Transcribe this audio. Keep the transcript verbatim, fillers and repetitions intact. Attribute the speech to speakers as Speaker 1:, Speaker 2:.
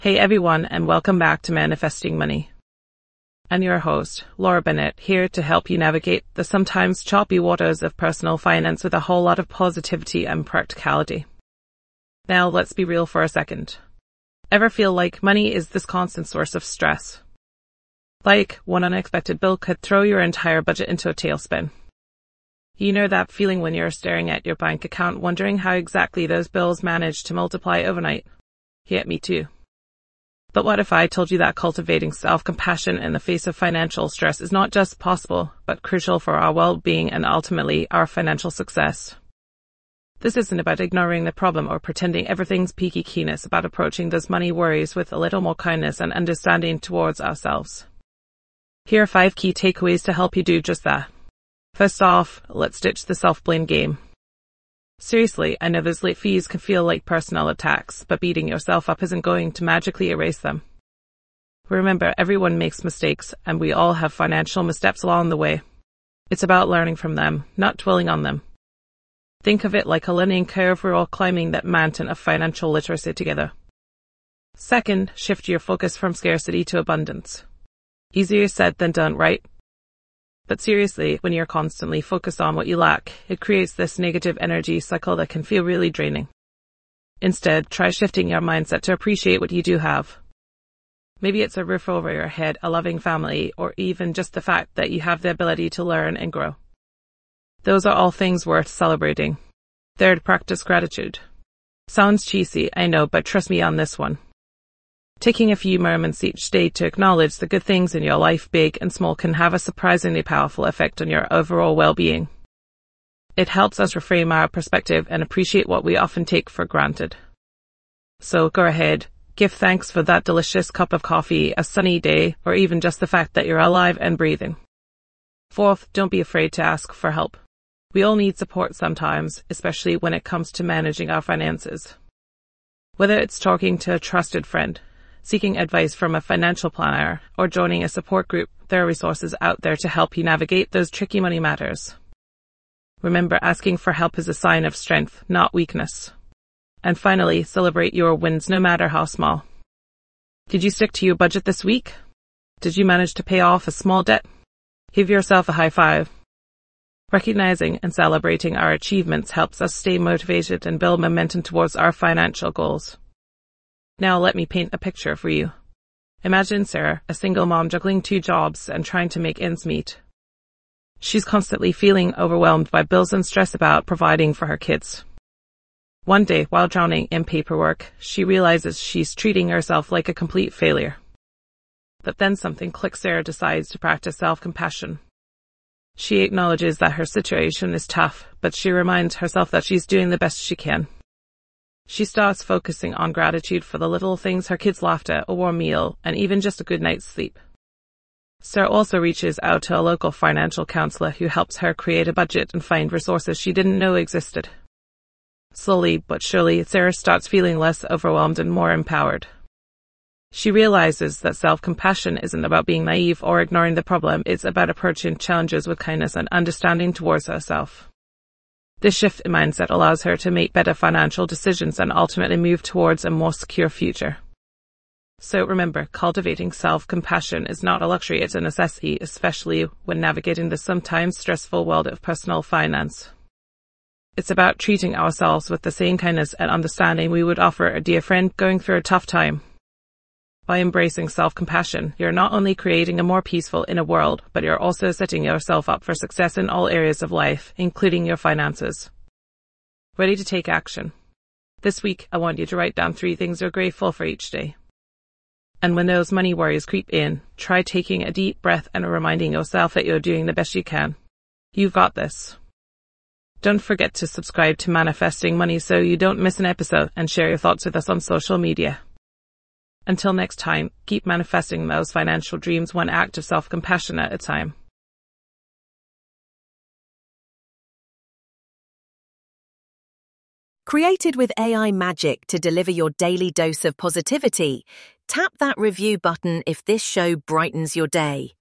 Speaker 1: Hey everyone, and welcome back to Manifesting Money. I'm your host, Laura Bennett, here to help you navigate the sometimes choppy waters of personal finance with a whole lot of positivity and practicality. Now let's be real for a second. Ever feel like money is this constant source of stress? Like one unexpected bill could throw your entire budget into a tailspin. You know that feeling when you're staring at your bank account wondering how exactly those bills manage to multiply overnight? Yeah, me too. But what if I told you that cultivating self-compassion in the face of financial stress is not just possible, but crucial for our well-being and ultimately our financial success? This isn't about ignoring the problem or pretending everything's peaky keen. It's about approaching those money worries with a little more kindness and understanding towards ourselves. Here are five key takeaways to help you do just that. First off, let's ditch the self-blame game. Seriously, I know those late fees can feel like personal attacks, but beating yourself up isn't going to magically erase them. Remember, everyone makes mistakes, and we all have financial missteps along the way. It's about learning from them, not dwelling on them. Think of it like a learning curve. We're all climbing that mountain of financial literacy together. Second, shift your focus from scarcity to abundance. Easier said than done, right? But seriously, when you're constantly focused on what you lack, it creates this negative energy cycle that can feel really draining. Instead, try shifting your mindset to appreciate what you do have. Maybe it's a roof over your head, a loving family, or even just the fact that you have the ability to learn and grow. Those are all things worth celebrating. Third, practice gratitude. Sounds cheesy, I know, but trust me on this one. Taking a few moments each day to acknowledge the good things in your life, big and small, can have a surprisingly powerful effect on your overall well-being. It helps us reframe our perspective and appreciate what we often take for granted. So go ahead, give thanks for that delicious cup of coffee, a sunny day, or even just the fact that you're alive and breathing. Fourth, don't be afraid to ask for help. We all need support sometimes, especially when it comes to managing our finances. Whether it's talking to a trusted friend, seeking advice from a financial planner, or joining a support group, there are resources out there to help you navigate those tricky money matters. Remember, asking for help is a sign of strength, not weakness. And finally, celebrate your wins no matter how small. Did you stick to your budget this week? Did you manage to pay off a small debt? Give yourself a high five. Recognizing and celebrating our achievements helps us stay motivated and build momentum towards our financial goals. Now let me paint a picture for you. Imagine Sarah, a single mom juggling two jobs and trying to make ends meet. She's constantly feeling overwhelmed by bills and stress about providing for her kids. One day, while drowning in paperwork, she realizes she's treating herself like a complete failure. But then something clicks. Sarah decides to practice self-compassion. She acknowledges that her situation is tough, but she reminds herself that she's doing the best she can. She starts focusing on gratitude for the little things: her kids' laughter, a warm meal, and even just a good night's sleep. Sarah also reaches out to a local financial counselor who helps her create a budget and find resources she didn't know existed. Slowly but surely, Sarah starts feeling less overwhelmed and more empowered. She realizes that self-compassion isn't about being naive or ignoring the problem. It's about approaching challenges with kindness and understanding towards herself. This shift in mindset allows her to make better financial decisions and ultimately move towards a more secure future. So remember, cultivating self-compassion is not a luxury, it's a necessity, especially when navigating the sometimes stressful world of personal finance. It's about treating ourselves with the same kindness and understanding we would offer a dear friend going through a tough time. By embracing self-compassion, you're not only creating a more peaceful inner world, but you're also setting yourself up for success in all areas of life, including your finances. Ready to take action? This week, I want you to write down three things you're grateful for each day. And when those money worries creep in, try taking a deep breath and reminding yourself that you're doing the best you can. You've got this. Don't forget to subscribe to Manifesting Money so you don't miss an episode, and share your thoughts with us on social media. Until next time, keep manifesting those financial dreams one act of self-compassion at a time.
Speaker 2: Created with A I magic to deliver your daily dose of positivity, tap that review button if this show brightens your day.